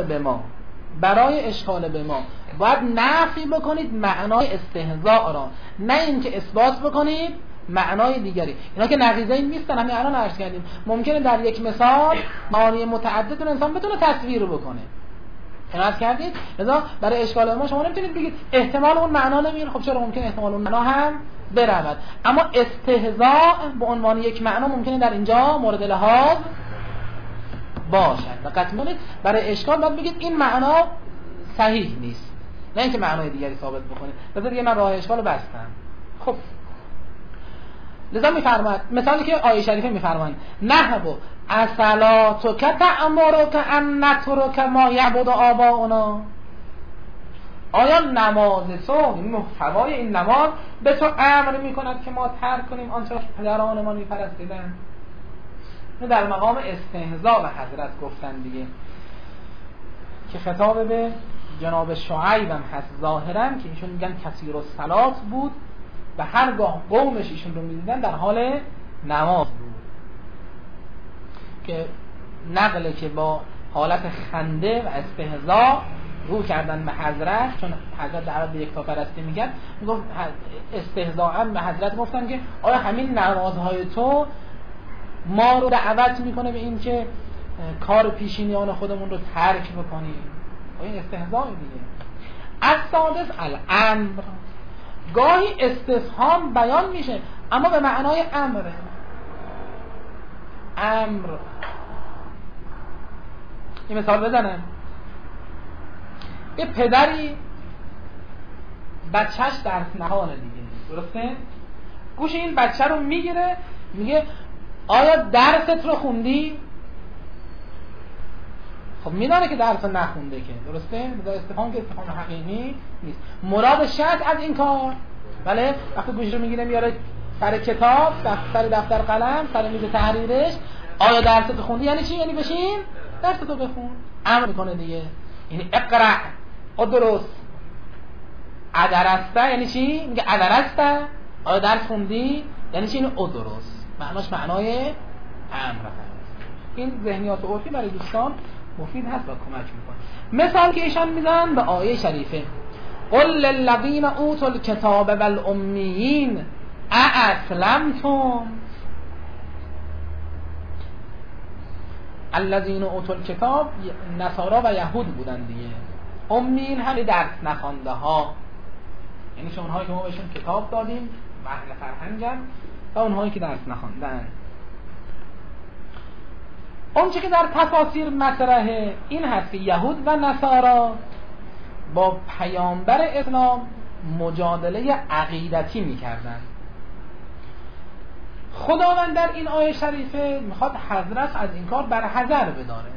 اشکال به ما باید نفی بکنید معنای استهزاء را، نه اینکه اثبات بکنید معنای دیگری. اینا که نقیضه نیستن، همین الان عرض کردیم. ممکنه در یک مثال معانی متعدد رو انسان بتونه تصویر بکنه. عرض کردید. لذا برای اشکال ما شما نمیتونید بگید احتمال اون معنا نمیره. خب چرا؟ ممکنه احتمال اون معنا هم برود، اما استهزاء به عنوان یک معنا ممکنه در اینجا مورد لحاظ باشد. دقت کنید، برای اشکال باید بگید این معنا صحیح نیست، نه اینکه معنای دیگری ثابت بکنید. لذا دیگه من راه اشکال رو بستم. خب لذا میفرماد، مثالی که آیه شریفه میفرمان نحو اصلاتک تأمرک ان نترک ما یعبد آباؤنا. آیا نماز تو، محتوای این نماز به تو امر میکند که ما ترک کنیم آنچه که پدرانمان میپرستیدن؟ در مقام استهزاء به حضرت گفتن دیگه، که خطاب به جناب شعیب هم هست ظاهرا، که ایشون میگن کثیر الصلات بود و هرگاه قومش ایشون رو میدیدن در حال نماز بود، که نقله که با حالت خنده و استهزاء رو کردن به حضرت، چون حضرت دعوت به یکتاپرستی میگن، میگفت استهزاء به حضرت گفتن که آیا همین نمازهای تو ما رو دعوت میکنه به این که کار پیشینیان خودمون رو ترک بکنیم؟ این استهزاء دیگه. السادس الامر. گاهی استفهام بیان میشه اما به معنای امره. امر. این مثال بزنم. یه پدری بچهش درس نخوانه دیگه، درسته؟ گوش این بچه رو میگیره، میگه آیا درست رو خوندی؟ خب میدانه که درس رو نخونده که، درسته؟ بذار استفهام که استفهام حقیقی نیست. مراد شد از این کار، بله، وقتی گوش رو میگیره میاره سر کتاب، سر دفتر قلم، سر میز تحریرش، آیا درس رو خوندی؟ یعنی چی؟ یعنی بشین درس رو بخون. امر میکنه دیگه، یعنی اقرأ ادرس. ادرسته یعنی چی؟ میگه ادرسته، آیا درس خوندی؟ یعنی چی؟ اینو ادرس. معناش معنای امر هست. این ذهنیات عرفی برای دوستان مفید هست و کمک میکنه. مثال که ایشان میزنن به آیه شریفه قل للذین اوتوا الکتاب والامیین ااسلمتم. الذین اوتوا الکتاب نصارا و یهود بودن دیگه. امیین هم درس نخوانده ها، یعنی چون اونهایی که ما بهشون کتاب دادیم و اهل فرهنگن و اونهایی که درس نخواندن. اون چه که در تفاسیر مطرحه این هست که یهود و نصارا با پیامبر اسلام مجادله عقیدتی میکردن. خداوند در این آیه شریفه میخواد حضرت از این کار برحذر بداره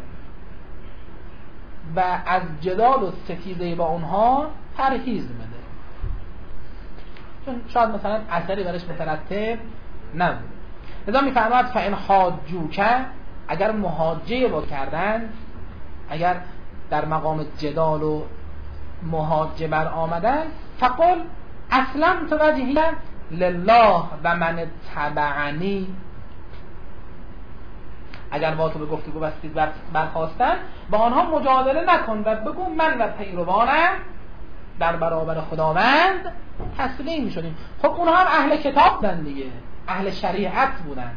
و از جدال و ستیزه با اونها پرهیز بده، چون شاید مثلا اثری برش مترتب نبود. لذا میفرماد فإن حاجوک، اگر محاجه با کردن، اگر در مقام جدال و محاجه بر آمدن، فقل اسلمت وجهی لله و من تبعنی. اگر با تو به گفتگو بستید برخواستن با آنها مجادله نکن و بگو من و پیروانم در برابر خداوند تسلیم می‌شدیم. خب اونها هم اهل کتاب بودن دیگه، اهل شریعت بودن.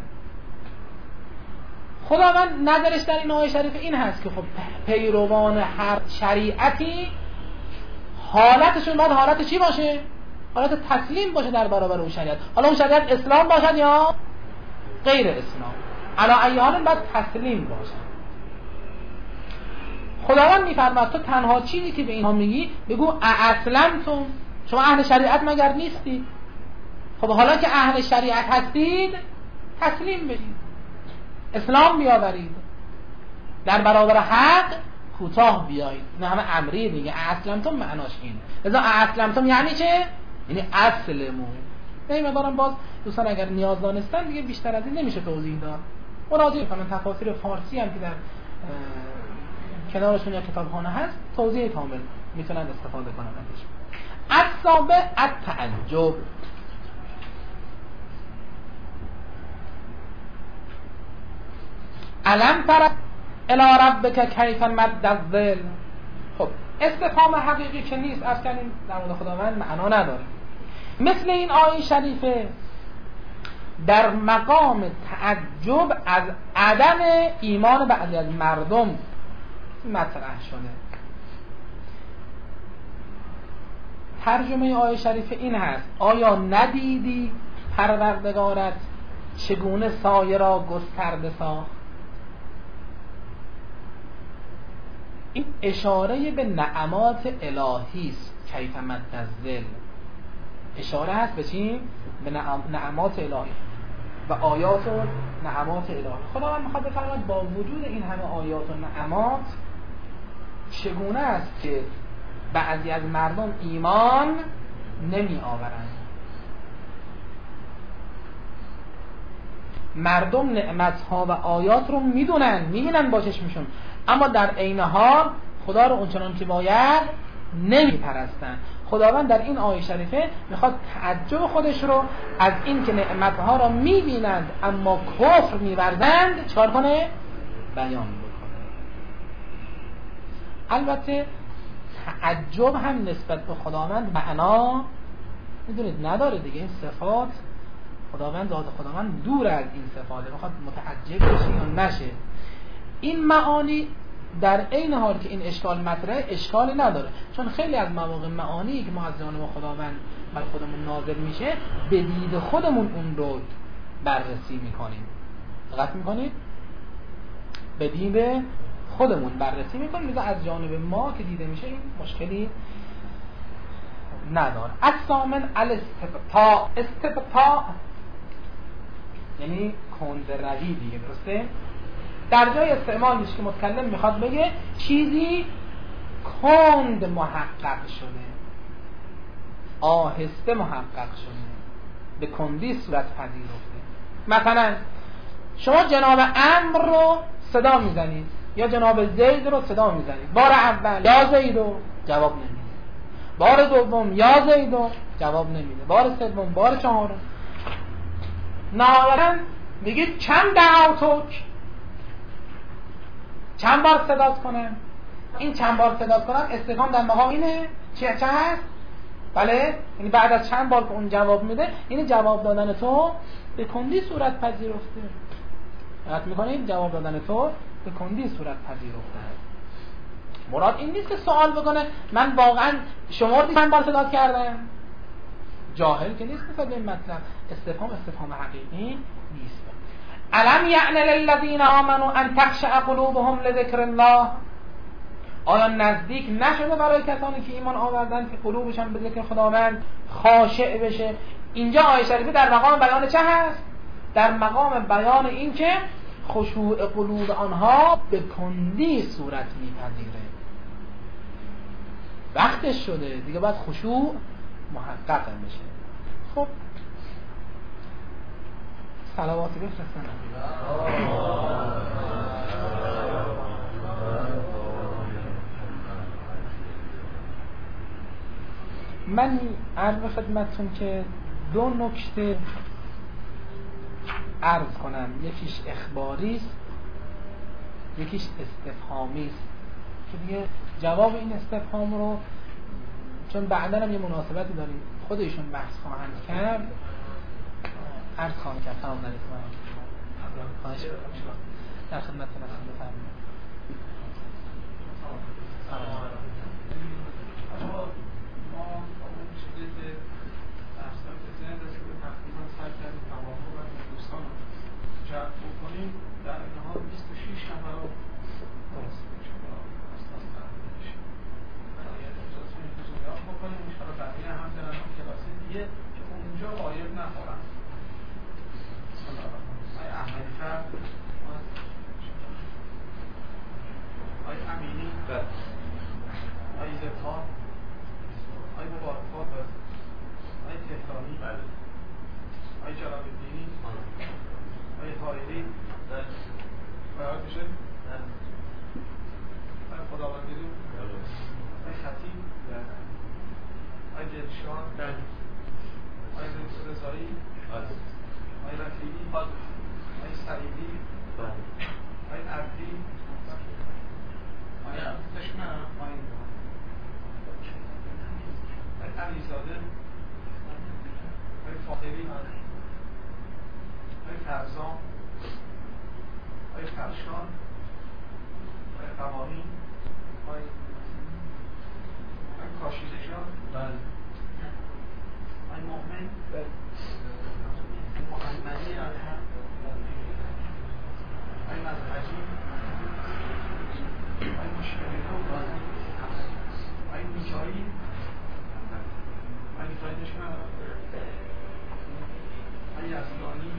خداوند نظرش در این آیه شریف این هست که خب پیروان هر شریعتی حالتشون باید حالت چی باشه؟ حالت تسلیم باشه در برابر اون شریعت. حالا اون شریعت اسلام باشد یا غیر اسلام، علی ای حال باید تسلیم باشد. خداوند میفرماد تو تنها چیزی که به اینها میگی بگو اسلمتم، شما اهل شریعت مگر نیستید؟ خب حالا که اهل شریعت هستید تسلیم بشید، اسلام بیاورید، در برابر حق کوتاه بیایید. نه همه امری دیگه. اسلمتم معناش اینه. لذا اسلمتم یعنی چه؟ یعنی اسلمو. نمیدونم باز دوستان اگر نیاز دانستن دیگه بیشتر از این نمیشه توضیح داد. مراجعه کنن تفاسیر فارسی هم که در کنارشون یا کتابخانه هست توضیح کامل میتونن استفاده کنن ازش. السابع التعجب. الم تر الی ربک کیف مد الظل. خب استفهام حقیقی که نیست، عرض کردیم در مورد خداوند معنا نداره. مثل این آیه شریفه در مقام تعجب از عدم ایمان بعضی از مردم مطرح شده. ترجمه آیه شریفه این هست: آیا ندیدی پروردگارت چگونه سایه را گسترده ساخت؟ این اشاره به نعمات الهی است. کیف مد الظل اشاره هست به چی؟ به نعمات الهی و آیات و نعمات الهی. خداوند میخواد بفرماید با وجود این همه آیات و نعمات چگونه است که بعضی از مردم ایمان نمی آورند. مردم نعمتها و آیات رو میدونن، میبینن با چشمشون، اما در عین حال خدا رو اونچنان که باید نمیپرستن. خداوند در این آیه شریفه میخواد تعجب خودش رو از این که نعمتها را میبینند اما کفر میورزند چکار کنه؟ بیان بکنه. البته تعجب هم نسبت به خداوند معنا میدونید نداره دیگه. این صفات خداوند، ذات خداوند دور از این صفاته، میخواد متعجب بشه یا نشه. این معانی در عین حال که این اشکال مطرحه اشکالی نداره، چون خیلی از مواقع معانی که ما از جانب خداوند بر خودمون نازل میشه به دید خودمون اون رو بررسی میکنیم. دقت میکنید؟ به دید خودمون بررسی میکنیم، لذا از جانب ما که دیده میشه این مشکلی نداره. الثامن الاستبطاء. استبطاء یعنی کندروی دیگه، درسته؟ در جای استعمال میشه که متکلم میخواد بگه چیزی کند محقق شده، آهسته محقق شده، به کندی صورت پذیرفته. مثلا شما جناب عمرو رو صدا میزنید یا جناب زید رو صدا میزنید، بار اول یا زید رو جواب نمیده، بار دوم یا زید رو جواب نمیده، بار سوم، بار چهارم، نهایتا میگید چند دعوتک، چند بار صدات کنم. این چند بار صدات کنم استفهام در مقام اینه چه هست؟ بله، یعنی بعد از چند بار که اون جواب میده، این جواب دادن تو به کندی صورت پذیرفته. دقت میکنید؟ جواب دادن تو به کندی صورت پذیرفته. مراد این نیست که سوال بکنه من واقعا شمردی چند بار صدات کردم. جاهل که نیست که به این مطلب. استفهام حقیقی نیست. الم یعن للذین آمنوا ان تخشع قلوبهم لذکر الله. آیا نزدیک نشده برای کسانی که ایمان آوردن که قلوبشان به ذکر خداوند خاشع بشه؟ اینجا آیه شریفه در مقام بیان چه هست؟ در مقام بیان این که خشوع قلوب آنها به کندی صورت میپذیره. وقتش شده دیگه، باید خشوع محقق بشه. خب صلواتی بفرستن. من عرض خدمتتون که دو نکته عرض کنم. یکیش اخباری است یکیش استفهامی است که دیگه جواب این استفهام رو چون بعدا هم یه مناسبتی داریم خود ایشون بحث خواهند کرد عرض خواهم کرد. سلام علیکم خواهش می‌کنم در خدمت هستم. بفرمایید.
ما اون چیزی که درستان که ذهن رسیده تقریبا سر کردیم توافق و دوستان رو جلب بکنیم در این حال 26 نفر رو درست اساس قرار بشیم برای اجازه این حضوریات بکنیم انشاءالله بقیه هم برن اون کلاس دیگه که اونجا غایب نخورن. بسم الله الرحمن الرحیم. آقای احمدی فرد، آقای امینی، آقای زبطان، آقای مبارک‌ها، آقای تهرانی، آقای جلال الدینی، آقای طاهری، باید میشه؟ آقای خداوندی، آقای خطیب، آقای دلشان، آقای رضایی، آقای رفیعی، آقای سعیدی، آقای عبدی، آقای دشمن، آقای علیزاده، آقای فاطری، آقای فرزان، آقای فرشان، آقای قوانی، آقای کاشیدشان، آقای مؤمن، محمدی، آقای مذهبی، آقای مشکلی، آقای میکایی، آقای میکایی دشمن، آقای یزدانی،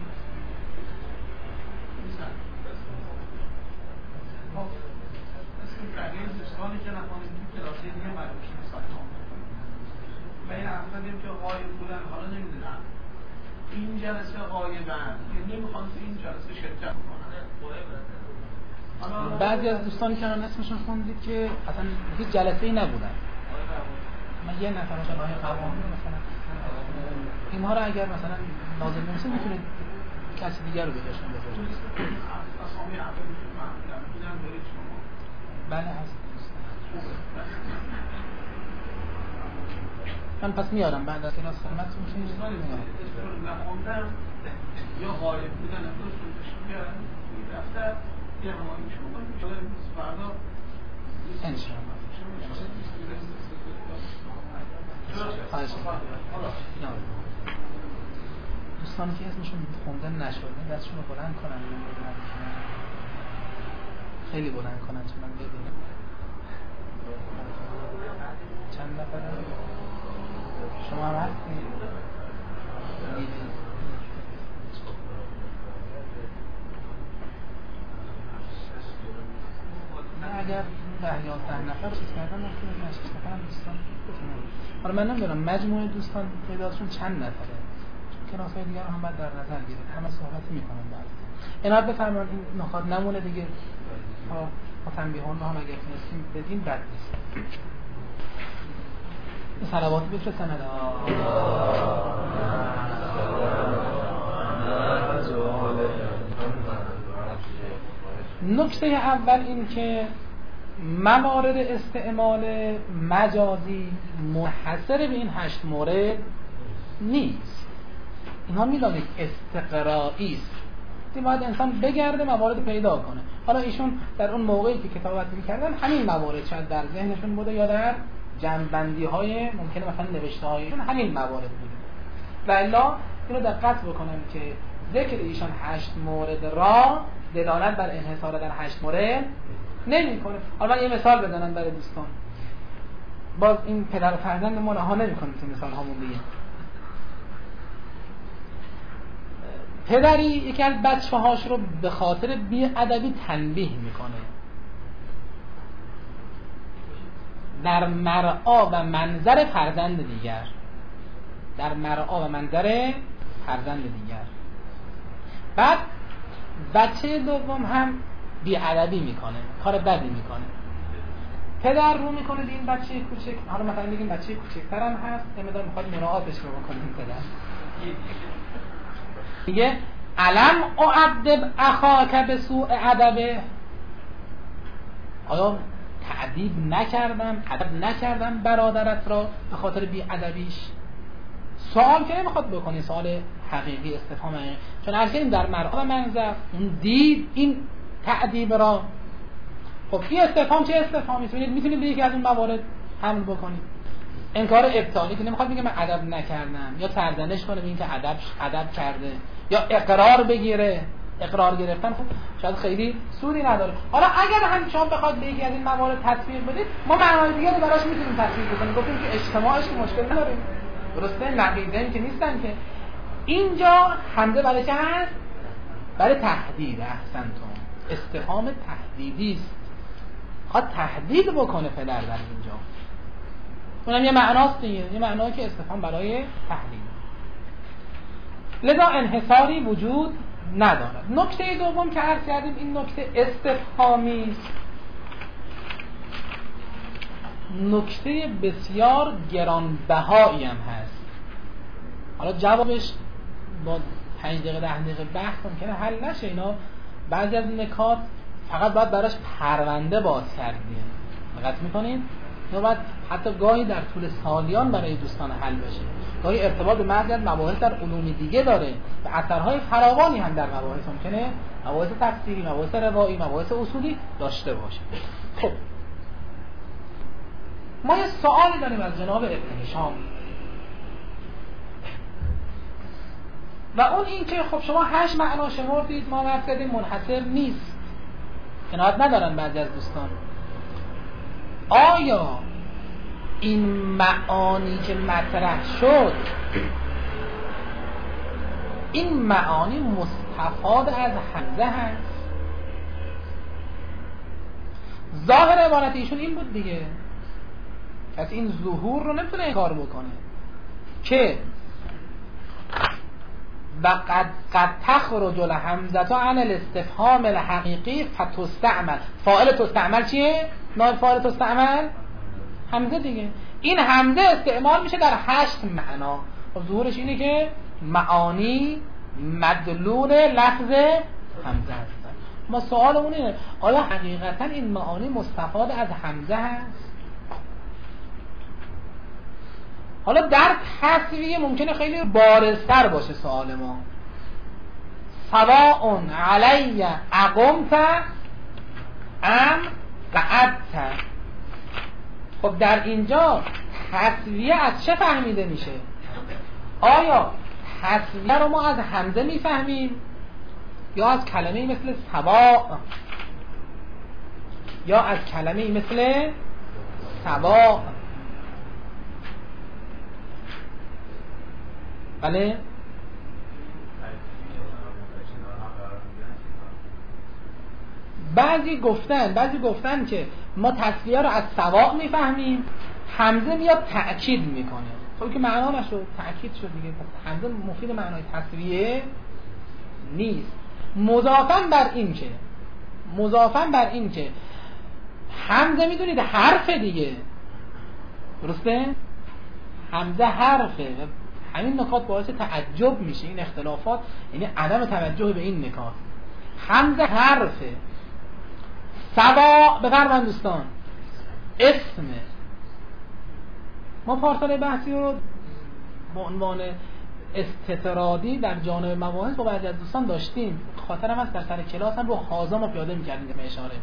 مثل بقیه دوستانی که نکنیم تو کلاسی دیگه مدرسه سایمان و این افرادیم که غایب بودن حالا نمیدونم این جلسه غایبن که نمیخوان تو این جلسه شرکت کنن.
بعضی از دوستانی که الان اسمشون خوندید که اصلا هیچ جلسه‌ای نبودن. من یه نفرش آقای قوانی مثلا اینها رو اگر مثلا لازم نمیشه میتونید کسی دیگر رو بهشون بذارید.
اسامی اولی که فهمیدم بودن دارید شما؟
بله هست. من پس میارم بعد از کلاس خدمتتون میشه
دوستانی نخوندم یا غایب بودن افرادشون تشکیل بیارن توی دفتر یه همانی شما کنید که فردا
انشاءالله دوستانی که اسمشون خونده نشده دستشون رو بلند کنن خیلی بلند کنن چون من ببینم چند نفر شما هم هستید اگر 10-11 نفر چیز کردن ممکنه 6 نفر هم دوستان بتونن. حالا من نمیدونم مجموعه دوستان تعدادشون چند نفره چون کلاس‌های دیگر رو هم باید در نظر گرفت همه صحبت میکنن بعد عنایت بفرمایید این نکات نمونه دیگه ما تنبیهان رو هم اگر تونستیم بدیم بد نیست. این صلوات بفرستن نکته اول این که موارد استعمال مجازی منحصر به این 8 مورد نیست. اینها میدانید استقرایی است. باید انسان بگرده موارد پیدا کنه. حالا ایشون در اون موقعی که کتابت می‌کردن همین موارد شاید در ذهنشون بوده یا در جنبندی‌های ممکنه مثلا نوشته‌هایشون همین موارد بوده. و الا اینو دقت بکنم که ذکر ایشان 8 مورد را دلالت بر انحصار در 8 مورد نمی‌کنه. حالا من یه مثال بزنم برای دوستان. باز این پدر و فرزند ما رها نمی‌کنیم تو مثال هامون دیگه. پدری یکی از بچه‌هاش رو به خاطر بی‌ادبی تنبیه میکنه در مرعا و منظر فرزند دیگر، در مرعا و منظر فرزند دیگر. بعد بچه دوم هم بی‌ادبی میکنه، کار بدی میکنه. پدر رو میکنه به این بچه کوچک، حالا مثلا میگیم بچه کوچکتر هم هست، نمیدونم میخواد مراعاتش رو بکنه پدر. میگه علم اعدب اخاک به سوء ادبه، آیا تعدیب نکردم، ادب نکردم برادرت را به خاطر بی‌ادبیش؟ سوال که نمیخواد بکنی، سوال حقیقی، استفهام حقیقی، چون عرض کردیم در مرعا و منظر اون دید این تعدیب را. خب این استفهام چه استفهامی است؟ میتونید به یکی از اون موارد حمل بکنید. انکار ابطالی که نمیخواد بگه من ادب نکردم، یا سرزنش کنه به اینکه ادب کرده، یا اقرار بگیره. اقرار گرفتن خب شاید خیلی سودی نداره. حالا اگر هم شما بخواد به یکی از این موارد تصویر بدید، ما معنای دیگه رو براش میتونیم تصویر بکنیم. گفتیم که اجتماعش که مشکل نداره، درسته؟ نقیضین که نیستن که. اینجا حمزه برای چه هست؟ برای تهدید. احسنتم، استفهام تهدیدی است، خواهد تهدید بکنه پدر در اینجا. اونم یه معناست دیگه، یه معنایی که استفهام برای تهدید. لذا انحصاری وجود ندارد. نکته دوم که عرض کردیم این نکته استفهامی است، نکته بسیار گرانبهایی هم هست. حالا جوابش با 5 دقیقه 10 دقیقه بحث ممکنه حل نشه. اینا بعضی از نکات فقط باید براش پرونده باز کردیم. دقت میکنین؟ یا باید حتی گاهی در طول سالیان برای دوستان حل بشه. گاهی ارتباط به بعضی از مباحث در علوم دیگه داره و اثرهای فراوانی هم در مباحث ممکنه، مباحث تفسیری، مباحث روایی، مباحث اصولی داشته باشه. خب ما یه سوالی داریم از جناب ابن هشام و اون این که خب شما 8 معنا شمردید، ما عرض کردیم منحصر نیست، عنایت ندارن بعضی از دوستان. آیا این معانی که مطرح شد، این معانی مستفاد از حمزه هست؟ ظاهر عبارت ایشون این بود دیگه، پس این ظهور رو نمیتونه انکار بکنه که و قد تخرج الحمزه عن الاستفهام الحقیقی فتستعمل. فاعل تستعمل چیه؟ نائب فاعل تستعمل حمزه دیگه. این حمزه استعمال میشه در 8 معنا. ظهورش اینه که معانی مدلول لفظ حمزه هستن. ما سوالمون اینه آیا حقیقتا این معانی مستفاد از حمزه هست؟ حالا در تصویه ممکنه خیلی بارزتر باشه سوال ما. سواء علی اقمت ام قعدت. خب در اینجا تصویه از چه فهمیده میشه؟ آیا تصویه رو ما از حمزه میفهمیم یا از کلمه مثل سواء یا از کلمه مثل سواء؟ بله؟ بعضی گفتن که ما تصویه رو از سواء میفهمیم، حمزه میاد تأکید میکنه. خب که معنا نشد، تأکید شد دیگه. پس حمزه مفید معنای تصویه نیست. مضافاً بر این که حمزه میدونید حرف دیگه، درسته؟ حمزه حرفه. همین نکات باعث تعجب میشه، این اختلافات، یعنی عدم توجه به این نکات. حمزه حرفه، سوا بفرمایید دوستان اسمه. ما پارسال بحثی رو با عنوان استطرادی در جانب مباحث با بعضی از دوستان داشتیم. خاطرم هست در سر کلاس هم رو حاضر ما پیاده میکردیم به اشاره.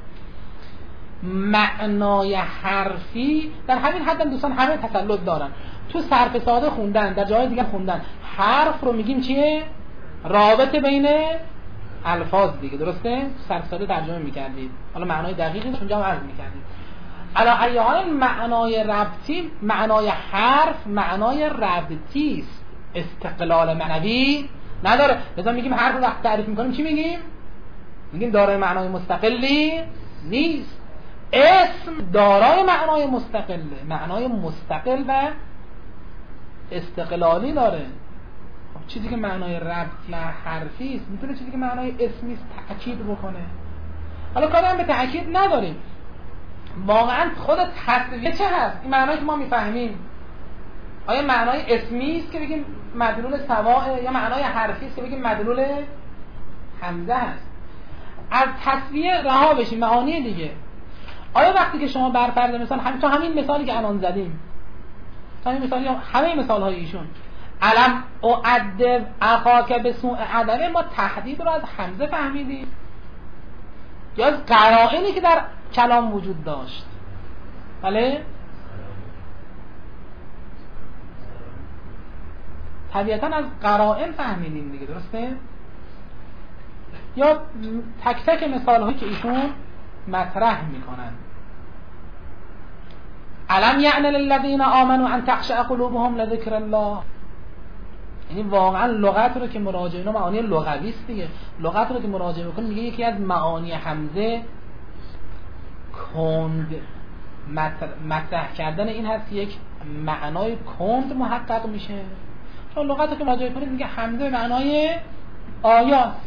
معنای حرفی در همین حد دوستان همه تسلط دارن. تو صرف ساده خوندن، در جای دیگه خوندن، حرف رو میگیم چیه؟ رابطه بین الفاظ دیگه، درسته؟ صرف ساده ترجمه میکردید، حالا معنای دقیقی اونجا هم عرض میکردید. علی ای حال معنای ربطی، معنای حرف معنای ربطی است، استقلال معنوی نداره. لذا میگیم حرف رو وقت تعریف میکنیم چی میگیم؟ میگیم دارای معنای مستقلی نیست. اسم دارای معنای مستقله، معنای مستقل و استقلالی داره. خب چیزی که معنای ربطی حرفی است میتونه چیزی که معنای اسمی است تأکید بکنه. حالا کاری هم به تأکید نداریم. واقعا خود تصویه چه هست؟ این معنایی که ما میفهمیم آیا معنای اسمی است که بگیم مدلول سواء، یا معنای حرفی است که بگیم مدلول حمزه هست؟ از تصویه رها بشیم، معانی دیگه. آیا وقتی که شما بر فرض مثال همین مثالی که الان زدیم، همین مثالی همه مثال های ایشون، علم اعدب اخاک بسوء ادبه، ما تهدید رو از حمزه فهمیدیم یا از قرائنی که در کلام وجود داشت؟ بله؟ طبیعتا از قرائن فهمیدیم دیگه، درسته؟ یا تک تک مثال هایی که ایشون مطرح میکنن. علم یعن للذین آمنوا ان تخشع قلوبهم لذکر الله، یعنی واقعا لغت رو که مراجعه، اینا معانی لغوی است دیگه، لغت رو که مراجعه بکنه میگه یکی از معانی حمزه کند مطرح کردن این هست، یک معنای کند محقق میشه. چون لغت رو که مراجعه کنید میگه حمزه به معنای آیاست.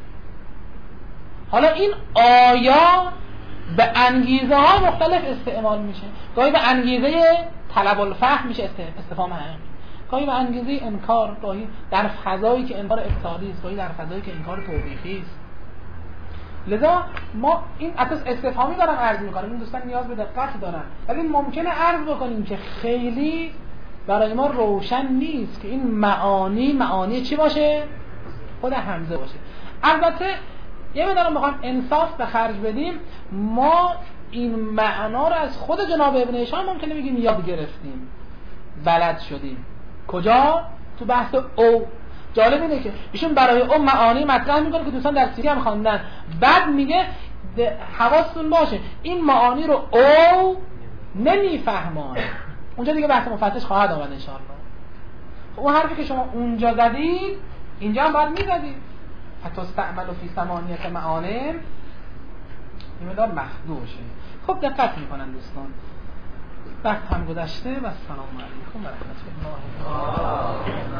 حالا این آیا به انگیزه ها مختلف استعمال میشه، گاهی به انگیزه طلب الفهم میشه استفهام هم، گاهی به انگیزه انکار، گاهی در فضایی که انکار ابطالی است، گاهی در فضایی که انکار توبیخی است. لذا ما این اساس استفهامی دارم عرض میکنم، این دوستان نیاز به دقت دارن، ولی ممکنه عرض بکنیم که خیلی برای ما روشن نیست که این معانی چی باشه، خود حمزه باشه. البته یه مقدار میخوام انصاف به خرج بدیم، ما این معنا رو از خود جناب ابن هشام ممکنه بگیم یاد گرفتیم، بلد شدیم. کجا؟ تو بحث او. جالب اینه که ایشون برای او معانی مطرح میکنه که دوستان در سیری هم خواندن، بعد میگه حواستون باشه این معانی رو او نمیفهمه. اونجا دیگه بحث مفتش خواهد آمد انشاءالله. اون حرفی که شما اونجا زدید اینجا هم باید میزدید. حتی استعمل فی ثمانیت معانم، این مدار مخدوشه. خب دقت میکنن دوستان، وقت هم گذشته و السلام علیکم و رحمت الله.